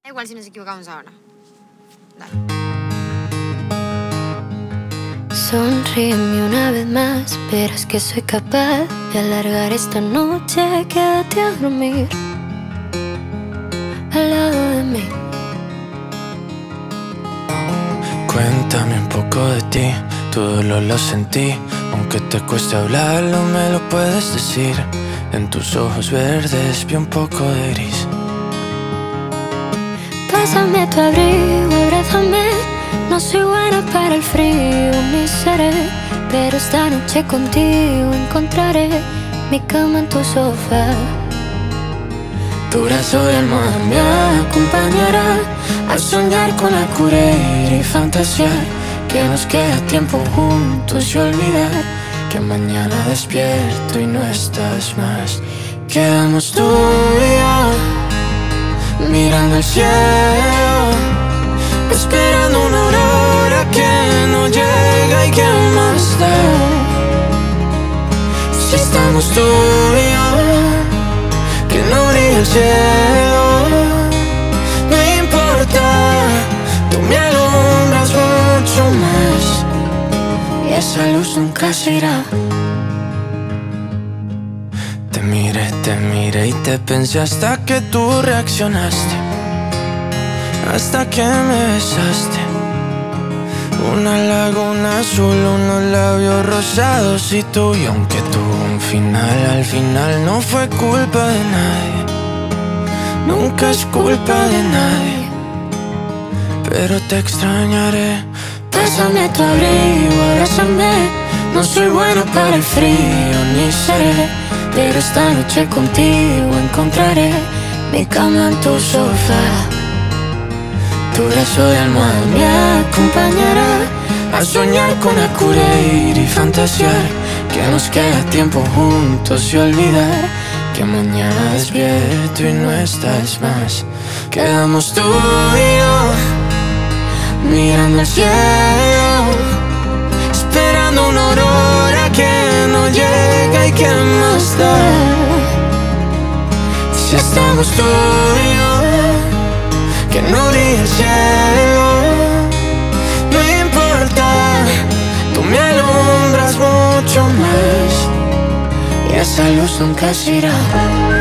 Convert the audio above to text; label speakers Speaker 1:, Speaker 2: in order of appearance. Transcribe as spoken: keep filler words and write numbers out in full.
Speaker 1: Da igual si nos equivocamos ahora. Dale.
Speaker 2: Sonríeme una vez más, verás que soy capaz de alargar esta noche. Quédate a dormir al lado de mí.
Speaker 3: Cuéntame un poco de ti, tu dolor lo sentí. Aunque te cueste hablarlo, me lo puedes decir. En tus ojos verdes vi un poco de gris.
Speaker 2: Pásame tu abrigo, abrázame. No soy buena para el frío, ni seré, pero esta noche contigo encontraré mi cama en tu sofá.
Speaker 3: Tu brazo de almohada me acompañará a soñar con la cura y fantasear que nos queda tiempo juntos y olvidar que mañana despierto y no estás más. Quedamos tú y yo mirando el cielo, esperando una aurora que no llega y que más da. Si estamos tú y yo, que no brilla el cielo, no importa, tú me alumbras mucho más y esa luz nunca se irá. Te miré, te miré y te pensé hasta que tú reaccionaste, hasta que me besaste. Una laguna azul, unos labios rosados y tú. Y aunque tuvo un final, al final no fue culpa de nadie, nunca es culpa de nadie. Pero te extrañaré.
Speaker 2: Pásame tu abrigo, abrázame. No soy bueno para el frío, ni seré, pero esta noche contigo encontraré mi cama en tu sofá.
Speaker 3: Tu brazo de almohada me acompañará a soñar con acudir y fantasear que nos queda tiempo juntos y olvidar que mañana despierto y no estás más. Quedamos tú y yo mirando el cielo, esperando una aurora que no llega y que más da. Si estamos tú y yo, que no brilla el cielo, no importa, tú me alumbras mucho más y esa luz nunca se irá.